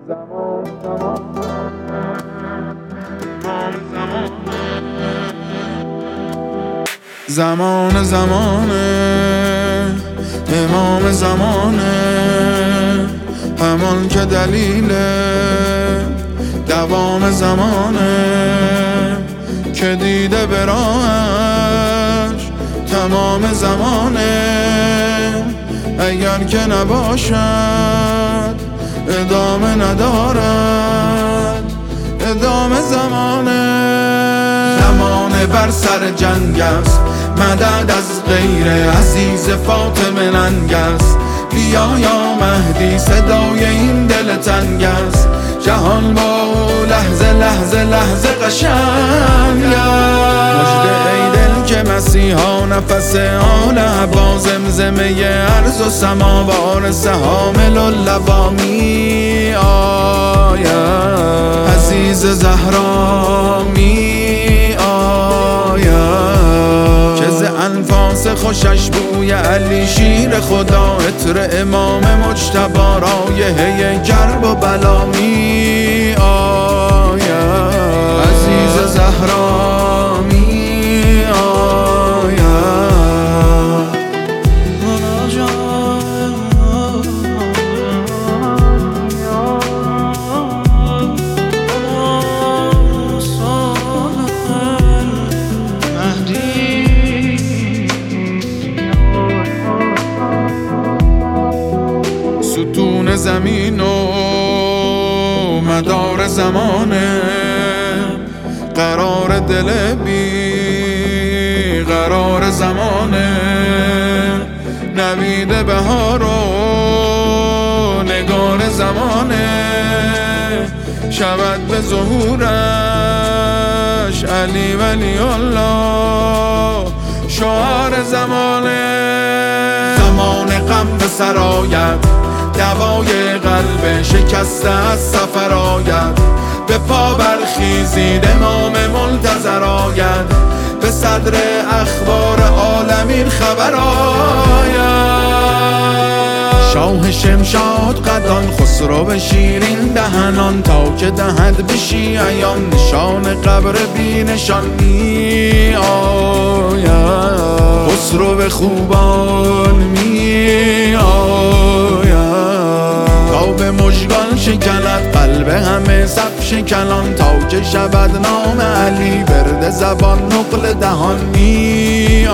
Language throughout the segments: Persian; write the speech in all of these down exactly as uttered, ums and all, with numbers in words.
زمان زمانه امام زمانه، همان که دلیل دوام زمانه، که دیده به راهش تمام زمانه. اگر که نباشد ادامه ندارد ادامه زمانه. زمانه بر سر جنگ است، مدد از غیر عزیز فاطمه ننگ است. بیا یا مهدی صدای این دل تنگ است، جهان با لحظه لحظه لحظه قشنگ است. مژده ای دل که مسیحا نفس آل عبا، زمزمه ارض و سما وارث حامل اللوا می آید. عزیز زهرا می انفاس خوشش بوی علی شیر خدا، عطر امام مجتبی رایحه کرب و بلا می آید. عزیز زهرا می آید. ستون زمین و مدار زمانه، قرار دل بی قرار زمانه. نوید بهار و نگار زمانه، شود به ظهورش علی ولی الله شعار زمانه. زمان غم به سر آید، دوای قلب شکسته از سفر آید. به پا برخیزید امام منتظر آید، به صدر اخبار عالمین خبر آید. شاه شمشاد قدان خسرو شیرین دهنان، تا که دهد به شیعیان نشان قبر بی نشان می آید. خسرو خوبان می آید، تا به مژگان شکند قلب همه صف شکنان، تا که شود نام علی برد زبان نقل دهان می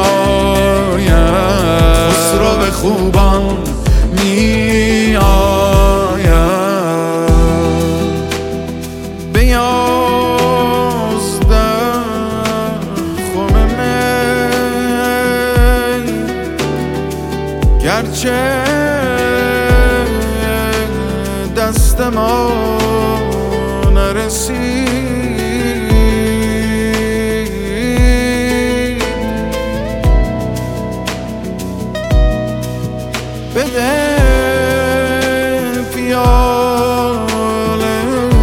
آید. خسرو خوبان می آید. به یازده خم می گرچه دست ما نرسید، بده پیاله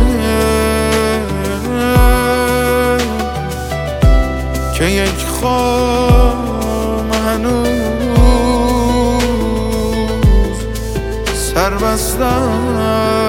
که یک خم هنوز سر بستم.